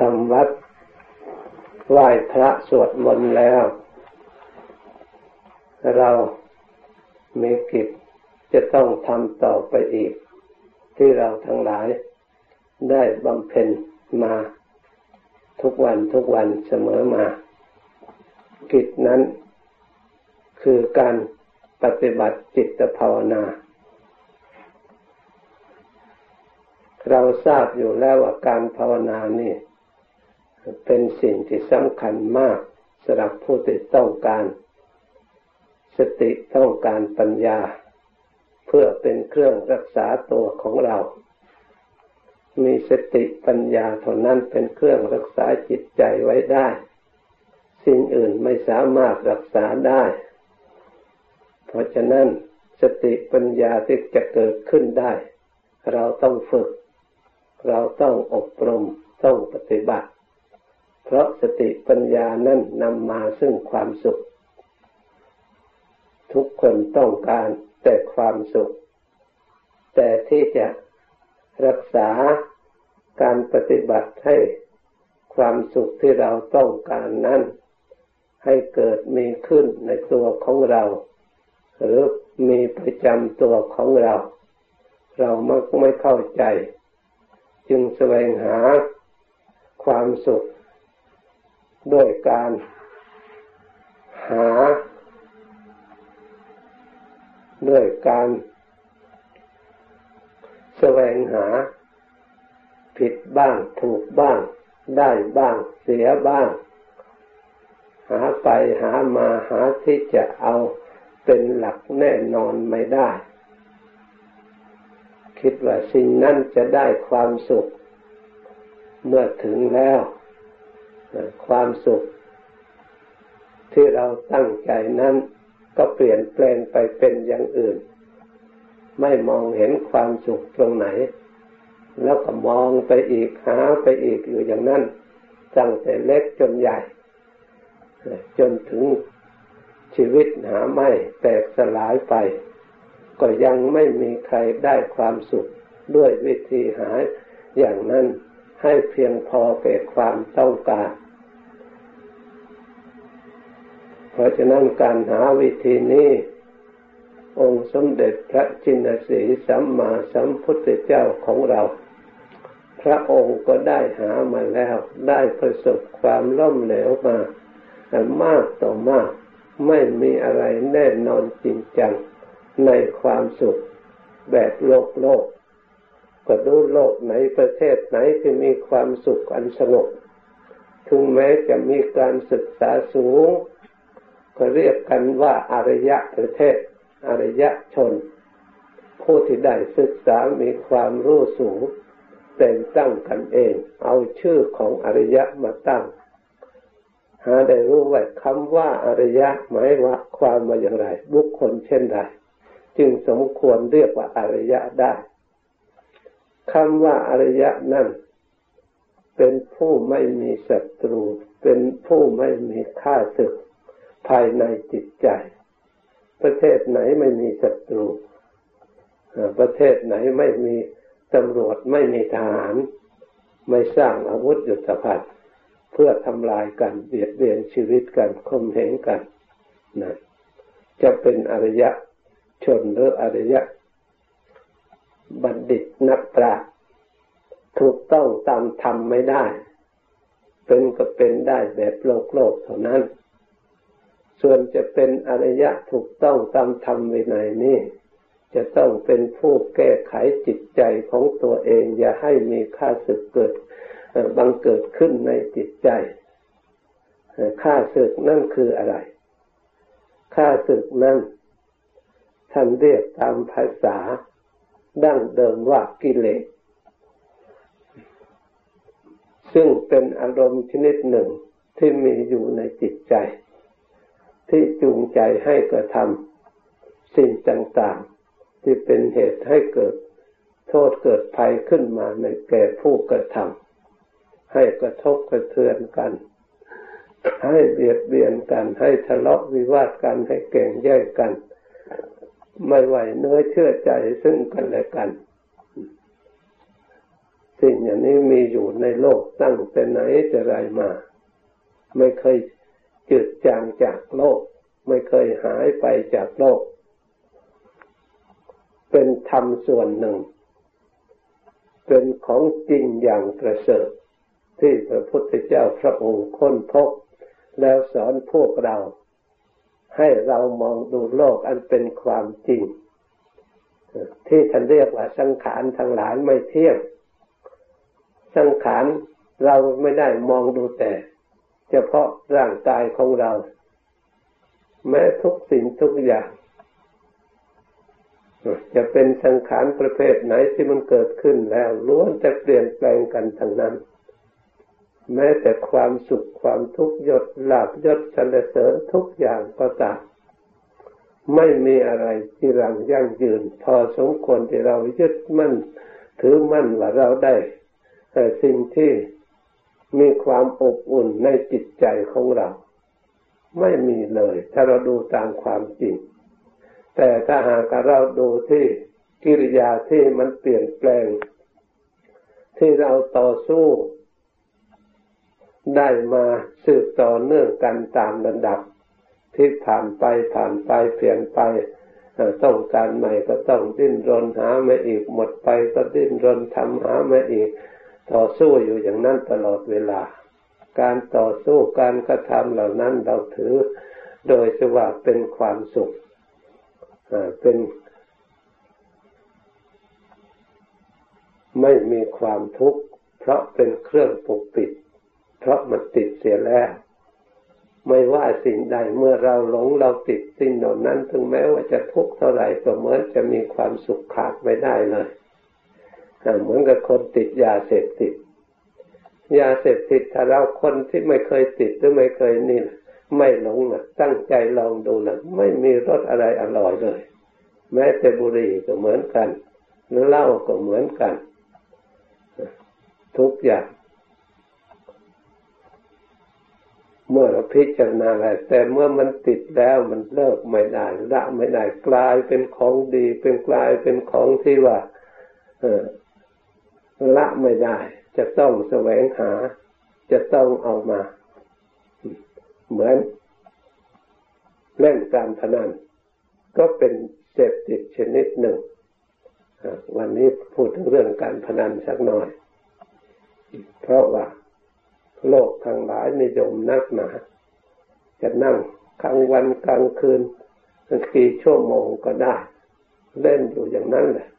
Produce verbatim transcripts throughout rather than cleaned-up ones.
ำวัดไหว้พระสวดมนต์แล้วเรามีกิจจะต้องทำต่อไปอีกที่เราทั้งหลายได้บำเพ็ญมาทุกวันทุกวันเสมอมากิจนั้นคือการปฏิบัติจิตภาวนาเราทราบอยู่แล้วว่าการภาวนานี่เป็นสิ่งที่สำคัญมากสำหรับผู้ที่ต้องการสติต้องการปัญญาเพื่อเป็นเครื่องรักษาตัวของเรามีสติปัญญาเท่านั้นเป็นเครื่องรักษาจิตใจไว้ได้สิ่งอื่นไม่สามารถรักษาได้เพราะฉะนั้นสติปัญญาที่จะเกิดขึ้นได้เราต้องฝึกเราต้องอบรมต้องปฏิบัติเพราะสติปัญญานั้นนำมาซึ่งความสุขทุกคนต้องการแต่ความสุขแต่ที่จะรักษาการปฏิบัติให้ความสุขที่เราต้องการนั้นให้เกิดมีขึ้นในตัวของเราหรือมีประจำตัวของเราเรามักไม่เข้าใจจึงแสวงหาความสุขด้วยการหาด้วยการแสวงหาผิดบ้างถูกบ้างได้บ้างเสียบ้างหาไปหามาหาที่จะเอาเป็นหลักแน่นอนไม่ได้คิดว่าสิ่งนั้นจะได้ความสุขเมื่อถึงแล้วความสุขที่เราตั้งใจนั้นก็เปลี่ยนแปลงไปเป็นอย่างอื่นไม่มองเห็นความสุขตรงไหนแล้วก็มองไปอีกหาไปอีกอยู่อย่างนั้นตั้งแต่เล็กจนใหญ่จนถึงชีวิตหาไม่แตกสลายไปก็ยังไม่มีใครได้ความสุขด้วยวิธีหาอย่างนั้นให้เพียงพอแก่ความต้องการเพราะฉะนั้นการหาวิธีนี้องค์สมเด็จพระจินสีสัมมาสัมพุทธเจ้าของเราพระองค์ก็ได้หามาแล้วได้ประสบความล้มเหลวมามากต่อมากไม่มีอะไรแน่นอนจริงจังในความสุขแบบโลกโลกก็ดูโลกไหนประเทศไหนที่มีความสุขอันสงบถึงแม้จะมีการศึกษาสูงก็เรียกกันว่าอารยประเทศอารยชนผู้ที่ได้ศึกษามีความรู้สูงแต่งตั้งกันเองเอาชื่อของอารยะมาตั้งหาได้รู้ว่าคำว่าอารยะหมายว่าความว่าอย่างไรบุคคลเช่นใดจึงสมควรเรียกว่าอารยะได้คำว่าอารยะนั่นเป็นผู้ไม่มีศัตรูเป็นผู้ไม่มีข้าศึกภายในจิตใจประเทศไหนไม่มีศัตรูประเทศไหนไม่มีตำรวจไม่มีทหารไม่สร้างอาวุธยุทโธภัณฑ์เพื่อทำลายกันเบียดเบียนชีวิตกันข่มเหงกันนะจะเป็นอริยชนหรืออริยบัณฑิตนักปราชญ์ถูกต้องตามธรรมไม่ได้เป็นก็เป็นได้แบบโลกโลกเท่านั้นส่วนจะเป็นอริยะถูกต้องตามธรรมวินัยนี้จะต้องเป็นผู้แก้ไขจิตใจของตัวเองอย่าให้มีข้าศึกเกิดบังเกิดขึ้นในจิตใจข้าศึกนั่นคืออะไรข้าศึกนั้นท่านเรียกตามภาษาดั้งเดิมว่ากิเลสซึ่งเป็นอารมณ์ชนิดหนึ่งที่มีอยู่ในจิตใจที่จูงใจให้กระทำสิ่งต่างๆที่เป็นเหตุให้เกิดโทษเกิดภัยขึ้นมาในแก่ผู้กระทำให้กระทบกระเทือนกันให้เบียดเบียนกันให้ทะเลาะวิวาทกันให้แข่งแย่งกันไม่ไหวเนื้อเชื่อใจซึ่งกันและกันสิ่งอย่างนี้มีอยู่ในโลกตั้งแต่ไหนแต่ไรมาไม่เคยจืดจางจากโลกไม่เคยหายไปจากโลกเป็นธรรมส่วนหนึ่งเป็นของจริงอย่างประเสริฐที่พระพุทธเจ้าพระองค์ค้นพบแล้วสอนพวกเราให้เรามองดูโลกอันเป็นความจริงที่ท่านเรียกว่าสังขารทั้งหลายไม่เที่ยงสังขารเราไม่ได้มองดูแต่เฉพาะร่างกายของเราแม้ทุกสิ่งทุกอย่างจะเป็นสังขารประเภทไหนที่มันเกิดขึ้นแล้วล้วนจะเปลี่ยนแปลงกันทั้งนั้นแม้แต่ความสุขความทุกข์ยศลาภยศสรรเสริญทุกอย่างก็ตามไม่มีอะไรที่รังยั่งยืนพอสมควรที่เรายึดมั่นถือมั่นว่าเราได้แต่สิ่งที่มีความอบอุ่นในจิตใจของเราไม่มีเลยถ้าเราดูตามความจริงแต่ถ้าหากเราดูที่กิริยาที่มันเปลี่ยนแปลงที่เราต่อสู้ได้มาสืบต่อเนื่องกันตามลำดับที่ผ่านไปผ่านไปเปลี่ยนไปต้องการใหม่ก็ต้องดิ้นรนหามาอีกหมดไปก็ดิ้นรนทำหามาอีกต่อสู้อยู่อย่างนั้นตลอดเวลาการต่อสู้การกระทำเหล่านั้นเราถือโดยที่ว่าเป็นความสุขเป็นไม่มีความทุกข์เพราะเป็นเครื่องปกปิดเพราะมันติดเสียแล้วไม่ว่าสิ่งใดเมื่อเราหลงเราติดสิ่งเหล่านั้นถึงแม้ว่าจะทุกข์เท่าไหร่ก็เหมือนจะมีความสุขขาดไม่ได้เลยเหมือนกับคนติดยาเสพติดยาเสพติดถ้าเราคนที่ไม่เคยติดหรือไม่เคยนี่ไม่หลงนะตั้งใจลองดูนะไม่มีรสอะไรอร่อยเลยแม้แต่บุหรี่ก็เหมือนกันหรือเหล้าก็เหมือนกันทุกอย่างเมื่อเราพิจารณาอะไรแต่เมื่อมันติดแล้วมันเลิกไม่ได้ละไม่ได้กลายเป็นของดีเป็นกลายเป็นของที่ว่าเออละไม่ได้จะต้องแสวงหาจะต้องเอามาเหมือนเล่นการพนันก็เป็นเสพติดชนิดหนึ่งวันนี้พูดถึงเรื่องการพนันสักหน่อยเพราะว่าโลกทั้งหลายนิยมนักหนาจะนั่งกลางวันกลางคืนกี่ชั่วโมงก็ได้เล่นอยู่อย่างนั้นแหละ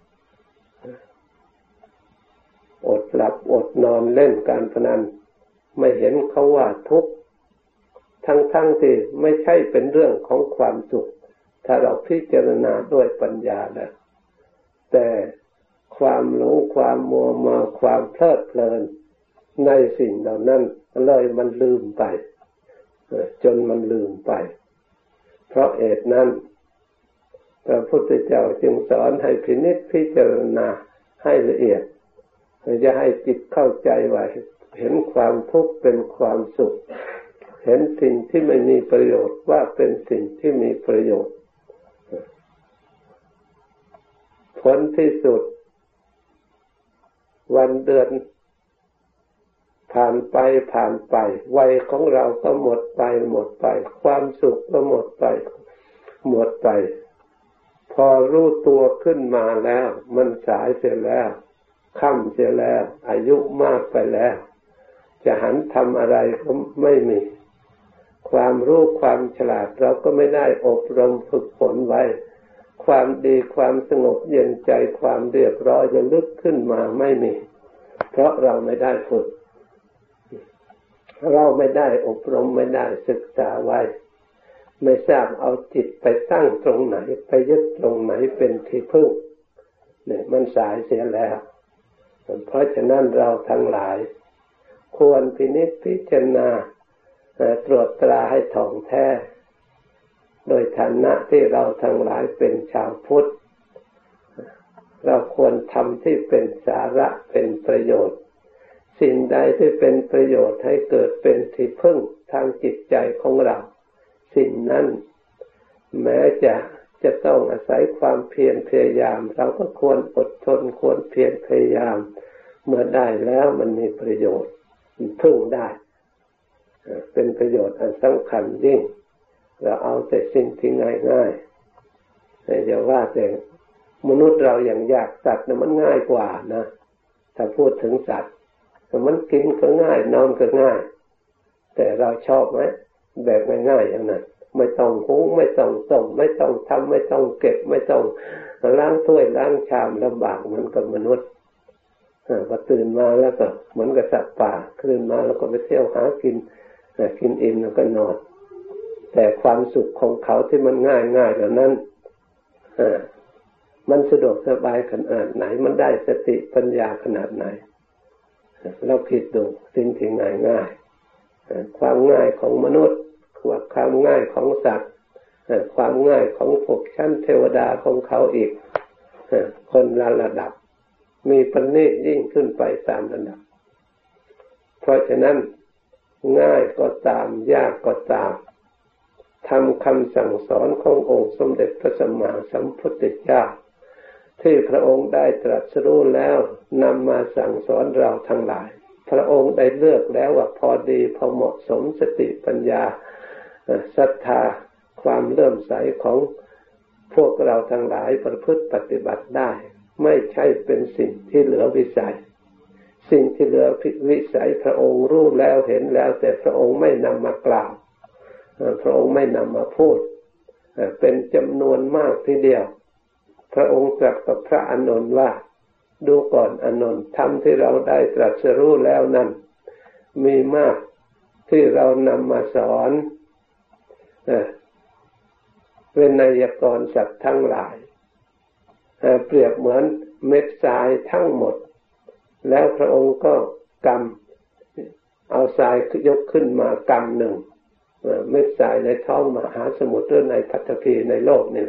อดหลับอดนอนเล่นการพนันไม่เห็นเขาว่าทุกข์ทั้งๆที่ไม่ใช่เป็นเรื่องของความสุขถ้าเราพิจารณาด้วยปัญญาแล้วแต่ความหลงความมัวเมาความเพลิดเพลินในสิ่งเหล่านั้นเลยมันลืมไปจนมันลืมไปเพราะเหตุนั้นพระพุทธเจ้าจึงสอนให้พินิจพิจารณาให้ละเอียดจะให้จิตเข้าใจว่าเห็นความทุกข์เป็นความสุขเห็นสิ่งที่ไม่มีประโยชน์ว่าเป็นสิ่งที่มีประโยชน์ผลที่สุดวันเดือนผ่านไปผ่านไปวัยของเราก็หมดไปหมดไปความสุขก็หมดไปหมดไปพอรู้ตัวขึ้นมาแล้วมันสายเสียแล้วค่ำเสียแล้วอายุมากไปแล้วจะหันทำอะไรก็ไม่มีความรู้ความฉลาดเราก็ไม่ได้อบรมฝึกฝนไว้ความดีความสงบเย็นใจความเรียบร้อยจะลึกขึ้นมาไม่มีเพราะเราไม่ได้ฝึกเราไม่ได้อบรมไม่ได้ศึกษาไว้ไม่ทราบเอาจิตไปตั้งตรงไหนไปยึดตรงไหนเป็นที่พึ่งเนี่ยมันสายเสียแล้วเพราะฉะนั้นเราทั้งหลายควรพินิจพิจารณาตรวจตราให้ถ่องแท้โดยฐานะที่เราทั้งหลายเป็นชาวพุทธเราควรทำที่เป็นสาระเป็นประโยชน์สิ่งใดที่เป็นประโยชน์ให้เกิดเป็นที่พึ่งทางจิตใจของเราสิ่งนั้นแม้จะจะต้องอาศัยความเพียรพยายามเราก็ควรอดทนควรเพียรพยายามเมื่อได้แล้วมันมีประโยชน์พึ่งได้เป็นประโยชน์อันสำคัญยิ่งเราเอาแต่สิ่งที่ง่ายๆแต่อย่าว่าแต่มนุษย์เราอย่างยากสัตว์นะมันง่ายกว่านะถ้าพูดถึงสัตว์มันกินก็ง่ายนอนก็ง่ายแต่เราชอบไหมแบบง่ายๆอย่างนั้นไม่ต้องหุงไม่ต้องต้มไม่ต้องทำไม่ต้องเก็บไม่ต้องล้างถ้วยล้างชามลำบากเหมือนกับมนุษย์พอตื่นมาแล้วก็เหมือนกับสัตว์ป่าตื่นมาแล้วก็ไปเที่ยวหากินกินอิ่มแล้วก็นอนแต่ความสุขของเขาที่มันง่ายง่ายเหล่านั้นมันสะดวกสบายขนาดไหนมันได้สติปัญญาขนาดไหนเราคิดดูสิ่งที่ง่ายง่ายความง่ายของมนุษย์ความง่ายของสัตว์ความง่ายของพวกชั้นเทวดาของเขาอีกคนละระดับมีประณีตยิ่งขึ้นไปตามระดับเพราะฉะนั้นง่ายก็ตามยากก็ตามทำคำสั่งสอนขององค์สมเด็จพระสัมมาสัมพุทธเจ้าที่พระองค์ได้ตรัสรู้แล้วนำมาสั่งสอนเราทั้งหลายพระองค์ได้เลือกแล้วว่าพอดีพอเหมาะสมสติปัญญาศรัทธาความเลื่อมใสของพวกเราทั้งหลายประพฤติปฏิบัติได้ไม่ใช่เป็นสิ่งที่เหลือวิสัยสิ่งที่เหลือวิสัยพระองค์รู้แล้วเห็นแล้วแต่พระองค์ไม่นำมากล่าวพระองค์ไม่นำมาพูดเป็นจำนวนมากทีเดียวพระองค์ตรัสกับพระอานนท์ว่าดูก่อนอานนท์ธรรมที่เราได้ตรัสรู้แล้วนั้นมีมากที่เรานำมาสอนเวนยกรสัตว์ทั้งหลายเปรียบเหมือนเม็ดทรายทั้งหมดแล้วพระองค์ก็กำเอาทรายยกขึ้นมากำหนึ่งเม็ดทรายในท้องมหาสมุทรหรือในปัฐภีในโลกนี่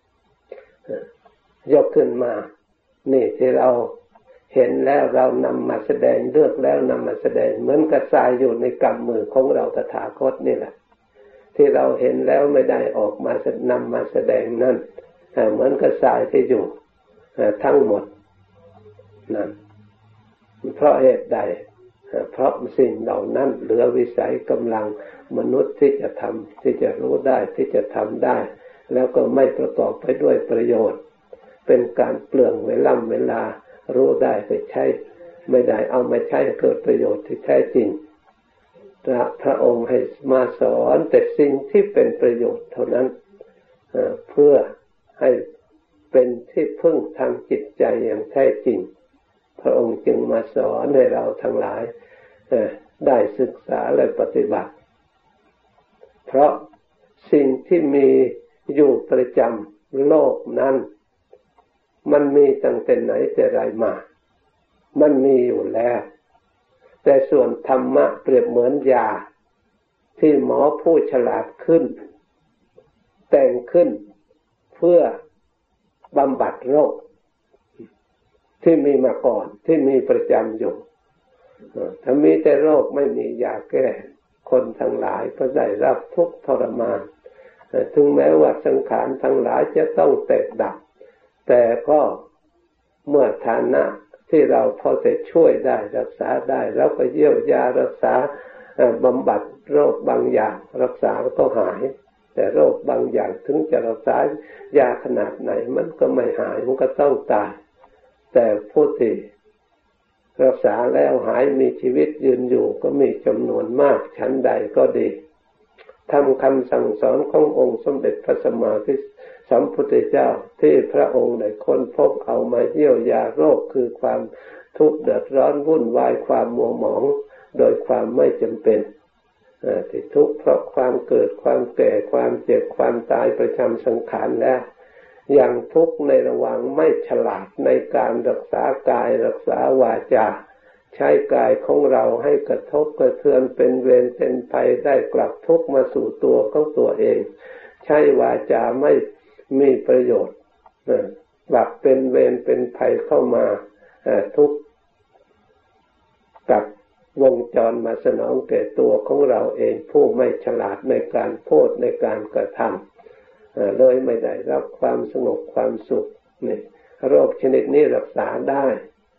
ยกขึ้นมานี่ที่เราเห็นแล้วเรานำมาแสดงเลือกแล้วนำมาแสดงเหมือนกับทรายอยู่ในกำมือของเราตถาคตนี่แหละที่เราเห็นแล้วไม่ได้ออกมานำมาแสดงนั่นเหมือนกับทรายที่อยู่ทั้งหมดนั่นเพราะเหตุใดเพราะสิ่งเหล่านั้นเหลือวิสัยกำลังมนุษย์ที่จะทำที่จะรู้ได้ที่จะทำได้แล้วก็ไม่ประกอบไปด้วยประโยชน์เป็นการเปลืองเวลาเวลารู้ได้ไปใช้ไม่ได้เอามาใช้เกิดประโยชน์ที่แท้จริงพระองค์ให้มาสอนแต่สิ่งที่เป็นประโยชน์เท่านั้นเพื่อให้เป็นที่พึ่งทางจิตใจอย่างแท้จริงพระองค์จึงมาสอนให้เราทั้งหลายได้ศึกษาและปฏิบัติเพราะสิ่งที่มีอยู่ประจำโลกนั้นมันมีตั้งแต่ไหนแต่ไรมามันมีอยู่แล้วแต่ส่วนธรรมะเปรียบเหมือนยาที่หมอผู้ฉลาดขึ้นแต่งขึ้นเพื่อบำบัดโรคที่มีมาก่อนที่มีประจำอยู่ถ้ามีแต่โรคไม่มียาแก้คนทั้งหลายก็ได้รับทุกข์ทรมานถึงแม้ว่าสังขารทั้งหลายจะต้องแตกดับแต่ก็เมื่อฐานะที่เราพอจะช่วยได้รักษาได้แล้วก็เยียวยารักษาบำบัดโรคบางอย่างรักษาก็หายแต่โรคบางอย่างถึงจะรักษายาขนาดไหนมันก็ไม่หายมันก็ต้องตายแต่ผู้ที่รักษาแล้วหายมีชีวิตยืนอยู่ก็มีจำนวนมากชั้นใดก็ดีทำคำสั่งสอนขององค์สมเด็จพระสัมมาสัมพุทธเจ้าที่พระองค์ได้ค้นพบเอามาเยียวยาโรคคือความทุกข์เดือดร้อนวุ่นวายความมัวหมองโดยความไม่จำเป็นที่ทุกข์เพราะความเกิดความแก่ความเจ็บความตายประจำสังขารแล้วอย่างทุกข์ในระหว่างไม่ฉลาดในการรักษากายรักษาวาจาใช้กายของเราให้กระทบกระเทือนเป็นเวรเป็นภัยได้กลับทุกข์มาสู่ตัวของตัวเองใช้วาจาไม่มีประโยชน์กลับเป็นเวรเป็นภัยเข้ามาทุกข์กับวงจรมาสนองแก่ตัวของเราเองผู้ไม่ฉลาดในการพูดในการกระทำเลยไม่ได้รับความสงบความสุขนี่โรคชนิดนี้รักษาได้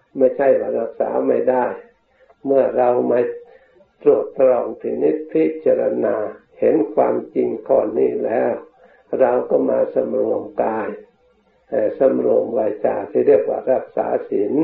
ไม่ใช่ว่ารักษาไม่ได้เมื่อเรามาตรวจตรองพินิจพิจารณาเห็นความจริงข้อนี้แล้วเราก็มาสำรวมกายสำรวมวาจาที่เรียกว่ารักษาศีล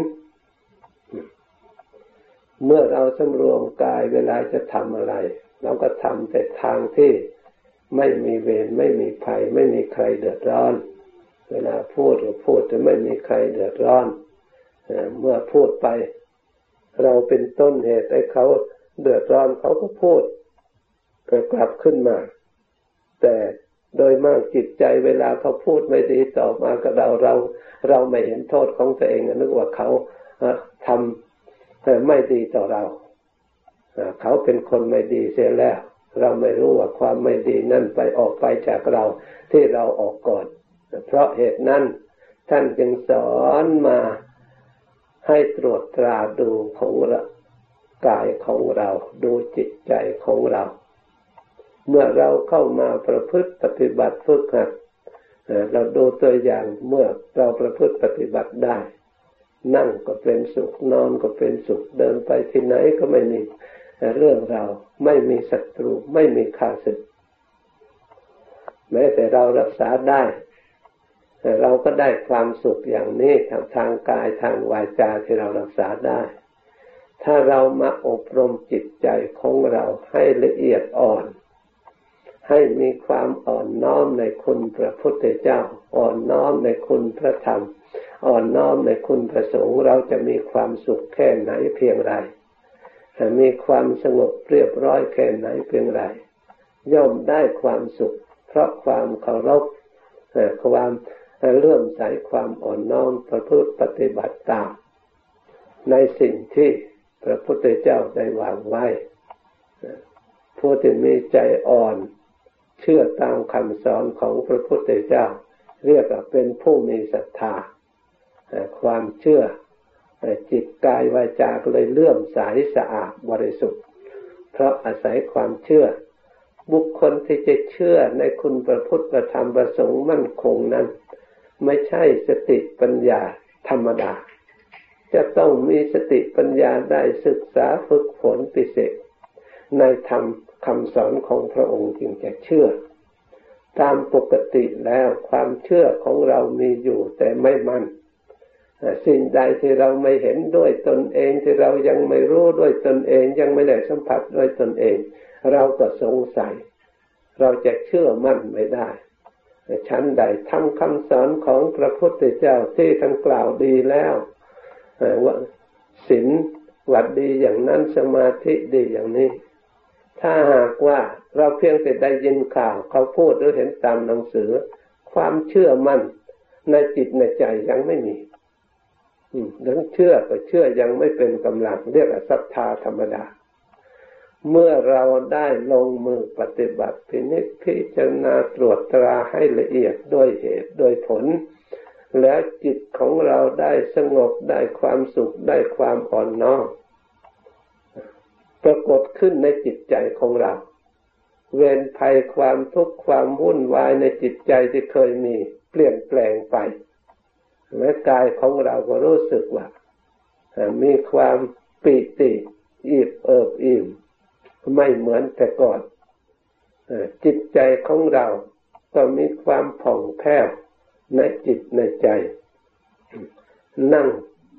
เมื่อเราสำรวมกายเวลาจะทำอะไรเราก็ทำแต่ทางที่ไม่มีเวรไม่มีภัยไม่มีใครเดือดร้อนเวลาพูดก็พูดจะไม่มีใครเดือดร้อนเมื่อพูดไปเราเป็นต้นเหตุให้เขาเดือดร้อนเขาก็พูดก็กลับขึ้นมาแต่โดยมากจิตใจเวลาเขาพูดไม่ดีต่อมากับเราเราเราไม่เห็นโทษของตัวเองนึกว่าเขาทำไม่ดีต่อเราเขาเป็นคนไม่ดีเสียแล้วเราไม่รู้ว่าความไม่ดีนั่นไปออกไปจากเราที่เราออกก่อนเพราะเหตุนั้นท่านจึงสอนมาให้ตรวจตราดูของเรากายของเราดูจิตใจของเราเมื่อเราเข้ามาประพฤติปฏิบัติฝึกหัดเราดูตัวอย่างเมื่อเราประพฤติปฏิบัติได้นั่งก็เป็นสุขนอนก็เป็นสุขเดินไปที่ไหนก็ไม่มีเรื่องเราไม่มีศัตรูไม่มีข้าศึกแม้แต่เรารักษาได้เราก็ได้ความสุขอย่างนี้ทางทางกายทางวาจาที่เรารักษาได้ถ้าเรามาอบรมจิตใจของเราให้ละเอียดอ่อนให้มีความอ่อนน้อมในคุณพระพุทธเจ้าอ่อนน้อมในคุณพระธรรมอ่อนน้อมในคุณพระสงฆ์เราจะมีความสุขแค่ไหนเพียงไรมีความสงบเรียบร้อยแค่ไหนเพียงไรย่อมได้ความสุขเพราะความเคารพความเลื่อมใสความอ่อนน้อมประพฤติปฏิบัติตามในสิ่งที่พระพุทธเจ้าได้วางไว้ผู้ที่มีใจอ่อนเชื่อตามคำสอนของพระพุทธเจ้าเรียกว่าเป็นผู้มีศรัทธาความเชื่อจิตกายวาจาเลยเลื่อมใสสะอาดบริสุทธิ์เพราะอาศัยความเชื่อบุคคลที่จะเชื่อในคุณพระพุทธพระธรรมพระสงฆ์มั่นคงนั้นไม่ใช่สติปัญญาธรรมดาจะต้องมีสติปัญญาได้ศึกษาฝึกฝนพิเศษในธรรมคำสอนของพระองค์จึงจะเชื่อตามปกติแล้วความเชื่อของเรามีอยู่แต่ไม่มั่นสิ่งใดที่เราไม่เห็นด้วยตนเองที่เรายังไม่รู้ด้วยตนเองยังไม่ได้สัมผัสด้วยตนเองเราก็สงสัยเราจะเชื่อมั่นไม่ได้ชั้นใดทำคำสอนของพระพุทธเจ้าที่ท่านกล่าวดีแล้วว่าศีลวัดดีอย่างนั้นสมาธิดีอย่างนี้ถ้าหากว่าเราเพียงแต่ได้ยินข่าวเขาพูดหรือเห็นตามหนังสือความเชื่อมั่นในจิตในใจยังไม่มีดังเชื่อก็เชื่อยังไม่เป็นกำลังเรียกว่าศรัทธาธรรมดาเมื่อเราได้ลงมือปฏิบัติพินิจพิจารณาตรวจตราให้ละเอียดด้วยเหตุด้วยผลแล้วจิตของเราได้สงบได้ความสุขได้ความอ่อนน้อมปรากฏขึ้นในจิตใจของเราเวรภัยความทุกข์ความวุ่นวายในจิตใจที่เคยมีเปลี่ยนแปลงไปแม้กายของเราก็รู้สึกว่ามีความปิติอิ่มเอิบอิ่มไม่เหมือนแต่ก่อนจิตใจของเราก็มีความผ่องแผ้วในจิตในใจนั่ง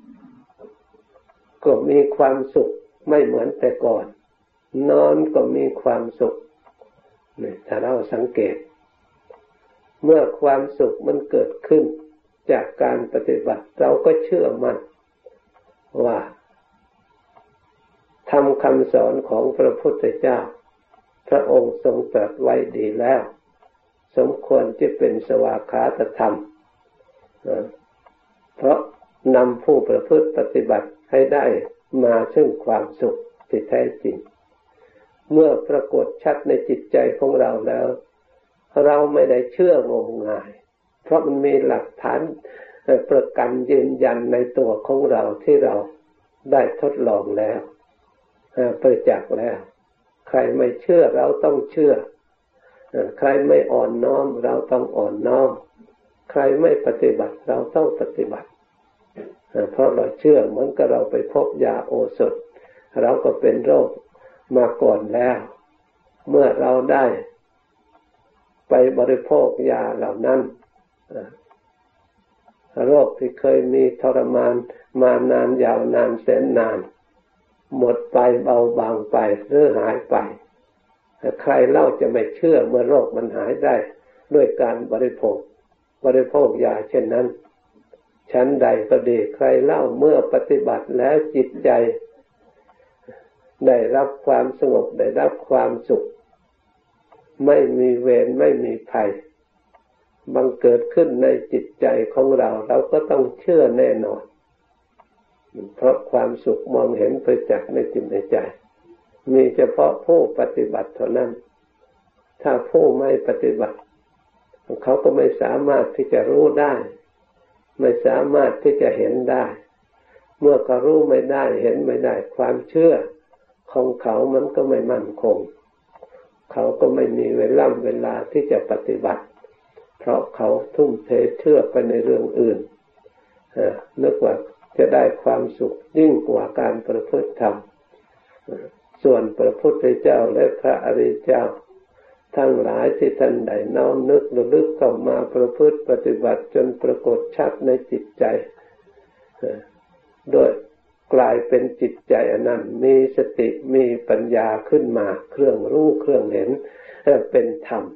ก็มีความสุขไม่เหมือนแต่ก่อนนอนก็มีความสุขนี่ถ้าเราสังเกตเมื่อความสุขมันเกิดขึ้นจากการปฏิบัติเราก็เชื่อมั่นว่าทำคำสอนของพระพุทธเจ้าพระองค์ทรงตรัสไว้ดีแล้วสมควรที่เป็นสวากขาตธรรมเพราะนำผู้ประพฤติปฏิบัติให้ได้มาซึ่งความสุขที่แท้จริงเมื่อปรากฏชัดในจิตใจของเราแล้วเราไม่ได้เชื่องมงายเพราะมันมีหลักฐานประกันยืนยันในตัวของเราที่เราได้ทดลองแล้วประจักษ์แล้วใครไม่เชื่อเราต้องเชื่อใครไม่อ่อนน้อมเราต้องอ่อนน้อมใครไม่ปฏิบัติเราต้องปฏิบัติเพราะเราเชื่อเหมือนกับเราไปพบยาโอสถเราก็เป็นโรคมาก่อนแล้วเมื่อเราได้ไปบริโภคยาเหล่านั้นโรคที่เคยมีทรมานมานานยาวนานแสนนานหมดไปเบาบางไปหรือหายไปใครเล่าจะไม่เชื่อเมื่อโรคมันหายได้ด้วยการบริโภคบริโภคยาเช่นนั้นชั้นใดก็ดีใครเล่าเมื่อปฏิบัติแล้วจิตใจได้รับความสงบได้รับความสุขไม่มีเวรไม่มีภัยบังเกิดขึ้นในจิตใจของเราเราก็ต้องเชื่อแน่นอนเพราะความสุขมองเห็นประจักษ์ในจิตในใจมีเฉพาะผู้ปฏิบัติเท่านั้นถ้าผู้ไม่ปฏิบัติเขาก็ไม่สามารถที่จะรู้ได้ไม่สามารถที่จะเห็นได้เมื่อเขารู้ไม่ได้เห็นไม่ได้ความเชื่อของเขามันก็ไม่มั่นคงเขาก็ไม่มีเวลาเวลาที่จะปฏิบัติเพราะเขาทุ่มเทเชื่อไปในเรื่องอื่นนึกว่าจะได้ความสุขยิ่งกว่าการประพฤติธรรมส่วนพระพุทธเจ้าและพระอริยเจ้าทั้งหลายที่ท่านได้น้อมนึกระลึกเข้ามาประพฤติปฏิบัติจนปรากฏชัดในจิตใจโดยกลายเป็นจิตใจอันนั้นมีสติมีปัญญาขึ้นมาเครื่องรู้เครื่องเห็นเป็นธรรม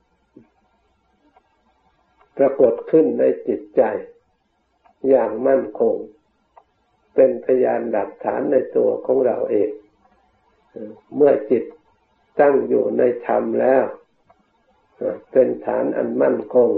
ปรากฏขึ้นในจิตใจอย่างมั่นคงเป็นพยานหลักฐานในตัวของเราเองเมื่อจิตตั้งอยู่ในธรรมแล้วเป็นฐานอันมั่นคง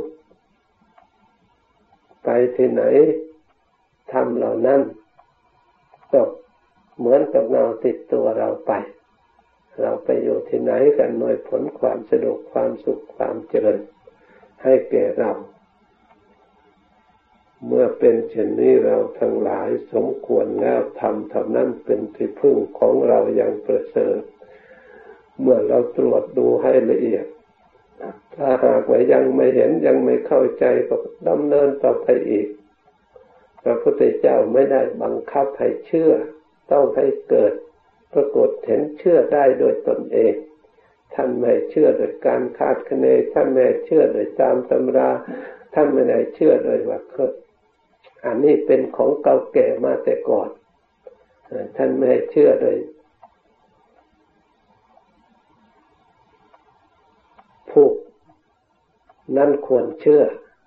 ไปที่ไหนธรรมเหล่านั้นก็เหมือนกับเงาติดตัวเราไปเราไปอยู่ที่ไหนกันหน่วยผลความสะดวกความสุขความเจริญให้แก่เราเมื่อเป็นเช่นนี้เราทั้งหลายสมควรแล้วธรรมเท่านั้นเป็นที่พึ่งของเราอย่างประเสริฐเมื่อเราตรวจดูให้ละเอียดถ้าหากว่ายังไม่เห็นยังไม่เข้าใจก็ดำเนินต่อไปอีกพระพุทธเจ้าไม่ได้บังคับให้เชื่อต้องให้เกิดปรากฏเห็นเชื่อได้โดยตนเองท่านไม่เชื่อโดยการคาดคะเนท่านไม่เชื่อโดยตามตำราท่านไม่ได้เชื่อโดยว่าอันนี้เป็นของเก่าแก่มาแต่ก่อนท่านไม่ให้เชื่อโดยผู้นั้นควรเชื่อ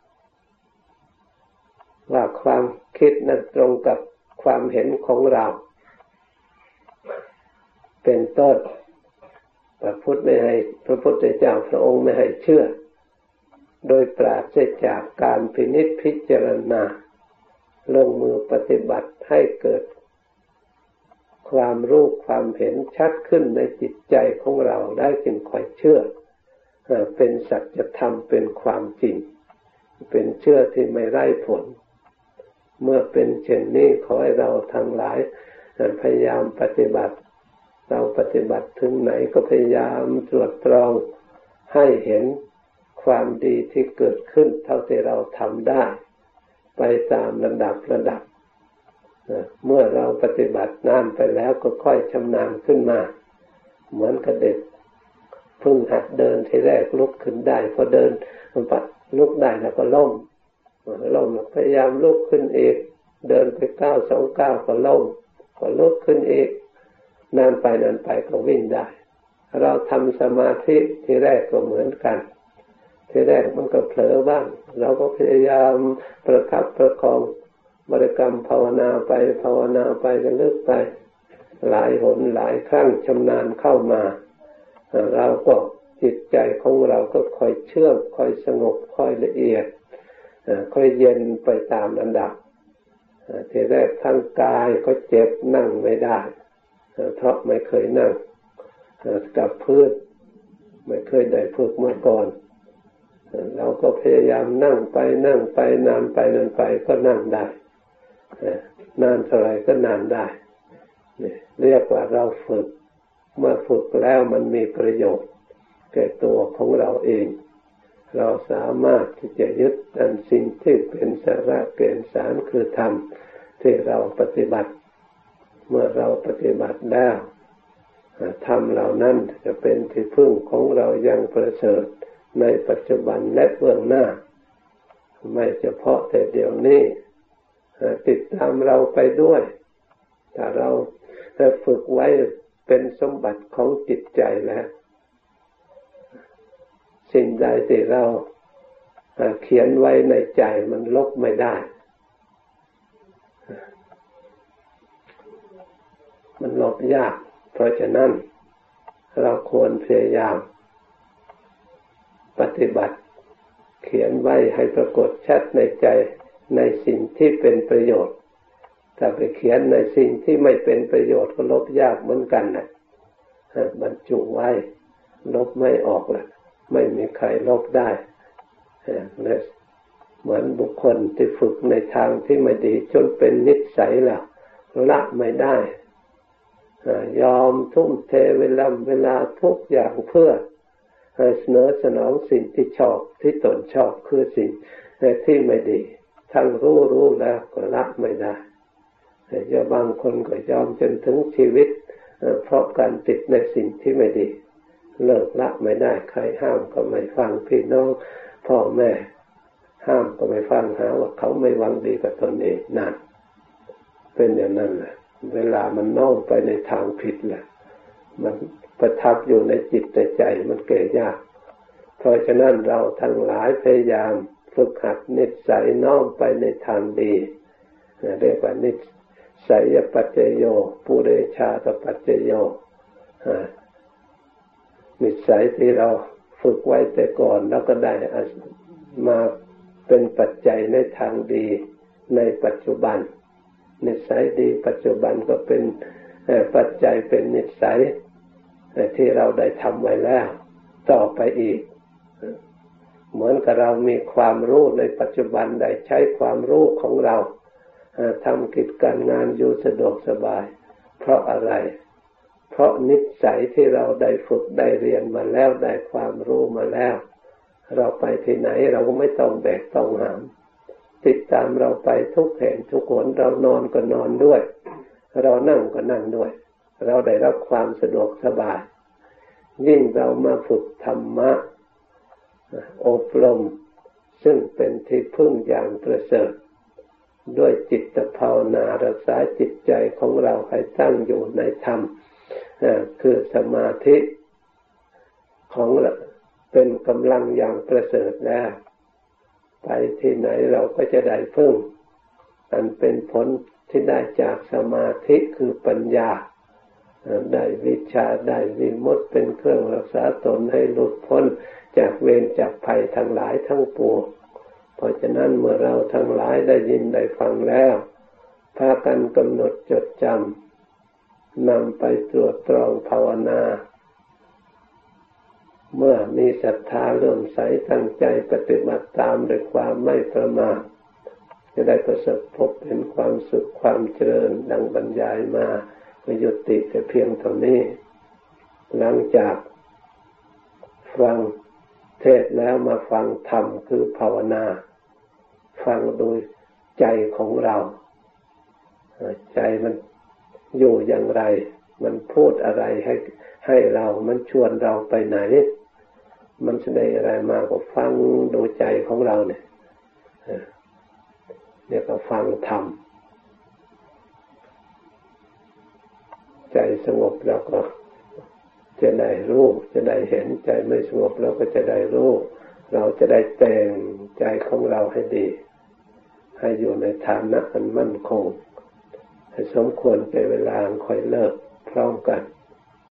ว่าความคิดนั้นตรงกับความเห็นของเราเป็นต้นพระพุทธไม่ให้พระพุทธเจ้าพระองค์ไม่ให้เชื่อโดยปราศจากการพินิจพิจารณาลงมือปฏิบัติให้เกิดความรู้ความเห็นชัดขึ้นในจิตใจของเราได้จึงค่อยเชื่อเป็นสัจธรรมเป็นความจริงเป็นเชื่อที่ไม่ไร้ผลเมื่อเป็นเช่นนี้ขอให้เราทั้งหลายพยายามปฏิบัติเราปฏิบัติถึงไหนก็พยายามตรวจตรองให้เห็นความดีที่เกิดขึ้นเท่าที่เราทำได้ไปตามระดับระดับเมื่อเราปฏิบัตินานไปแล้วก็ค่อยชำนาญขึ้นมาเหมือนกับเด็กเพิ่งหัดเดินทีแรกลุกขึ้นได้พอเดินมันปัดลุกได้แล้วก็ล้มล้มพยายามลุกขึ้นอีกเดินไปก้าวสองก้าวก็ล้มก็ลุกขึ้นอีกนานไปนานไปก็วิ่งได้เราทำสมาธิทีแรกก็เหมือนกันทีแรกมันก็เผลอบ้างเราก็พยายามประคับประคองบริกรรมภาวนาไปภาวนาไปกันลึกไปหลายหนหลายครั้งชำนาญเข้ามาเราก็จิตใจของเราก็ค่อยเชื่องค่อยสงบค่อยละเอียดค่อยเย็นไปตามลำดับทีแรกทั้งกายก็เจ็บนั่งไม่ได้เพราะไม่เคยนั่งกับพื้นไม่เคยได้ฝึกมาก่อนเราก็พยายามนั่งไปนั่งไปนานไปนานไปก็นั่งได้นานเท่าไรก็นานได้เรียกว่าเราฝึกเมื่อฝึกแล้วมันมีประโยชน์แก่ตัวของเราเองเราสามารถที่จะยึดอันสิ่งที่เป็นสาระแก่นสารคือธรรมที่เราปฏิบัติเมื่อเราปฏิบัติแล้วธรรมเหล่านั้นจะเป็นที่พึ่งของเราอย่างประเสริฐในปัจจุบันและเบื้องหน้าไม่เฉพาะแต่เดี๋ยวนี้ติดตามเราไปด้วยถ้าเราฝึกไว้เป็นสมบัติของจิตใจแล้วสิ่งใดที่เราเขียนไว้ในใจมันลบไม่ได้มันลบยากเพราะฉะนั้นเราควรพยายามปฏิบัติเขียนไว้ให้ปรากฏชัดในใจในสิ่งที่เป็นประโยชน์ถ้าไปเขียนในสิ่งที่ไม่เป็นประโยชน์ก็ลบยากเหมือนกันนะบรรจุไว้ลบไม่ออกละไม่มีใครลบได้เหมือนบุคคลที่ฝึกในทางที่ไม่ดีจนเป็นนิสัยแล้วละไม่ได้ยอมทุ่มเทเวลาเวลาทุกอย่างเพื่อเสนอสนองสิ่งที่ชอบที่ตนชอบคือสิ่งที่ไม่ดีทั้งรู้รู้แล้วก็ละไม่ได้แต่บางคนก็ยอมจนถึงชีวิตเพราะการติดในสิ่งที่ไม่ดีเลิกละไม่ได้ใครห้ามก็ไม่ฟังพี่น้องพ่อแม่ห้ามก็ไม่ฟังหาว่าเขาไม่หวังดีกับตนเองนั่นเป็นอย่างนั้นแหละเวลามันโน้มไปในทางผิดแหละมันประทับอยู่ในจิตในใจมันแก่ยากเพราะฉะนั้นเราทั้งหลายพยายามฝึกหัดนิสัยน้อมไปในทางดีเรียกว่านิสัยปัจจโยปุเรชาตปัจจโยนิสัยที่เราฝึกไว้แต่ก่อนแล้วก็ได้มาเป็นปัจจัยในทางดีในปัจจุบันนิสัยดีปัจจุบันก็เป็นปัจจัยเป็นนิสัยที่เราได้ทำไว้แล้วต่อไปอีกเหมือนกับเรามีความรู้ในปัจจุบันได้ใช้ความรู้ของเราทำกิจการงานอยู่สะดวกสบายเพราะอะไรเพราะนิสัยที่เราได้ฝึกได้เรียนมาแล้วได้ความรู้มาแล้วเราไปที่ไหนเราก็ไม่ต้องแบกต้องหามติดตามเราไปทุกแห่งทุกหนเรานอนก็นอนด้วยเรานั่งก็นั่งด้วยเราได้รับความสะดวกสบายยิ่งเรามาฝึกธรรมะอบรมซึ่งเป็นที่พึ่งอย่างประเสริฐด้วยจิตภาวนารักษาจิตใจของเราให้ตั้งอยู่ในธรรมคือสมาธิของเราเป็นกำลังอย่างประเสริฐแล้วไปที่ไหนเราก็จะได้พึ่งอันเป็นผลที่ได้จากสมาธิคือปัญญาได้วิชาได้วิมุตติเป็นเครื่องรักษาตนให้หลุดพ้นจากเวรจากภัยทั้งหลายทั้งปวงเพราะฉะนั้นเมื่อเราทั้งหลายได้ยินได้ฟังแล้วพากันกำหนดจดจำนำไปตรวจตรองภาวนาเมื่อมีศรัทธาเลื่อมใสตั้งใจปฏิบัติตามด้วยความไม่ประมาทจะได้ประสบพบเห็นความสุขความเจริญดังบรรยายมาก็ยุติแต่เพียงเท่านี้หลังจากฟังเทศแล้วมาฟังธรรมคือภาวนาฟังโดยใจของเราใจมันอยู่อย่างไรมันพูดอะไรให้ให้เรามันชวนเราไปไหนมันแสดงอะไรมาก็ฟังโดยใจของเราเนี่ยเนี่ยก็ฟังธรรมใจสงบเราก็จะได้รู้จะได้เห็นใจไม่สงบเราก็จะได้รู้เราจะได้แต่งใจของเราให้ดีให้อยู่ในฐานะอันมั่นคงให้สมควรแก่เวลาค่อยเลิกพร้อมกัน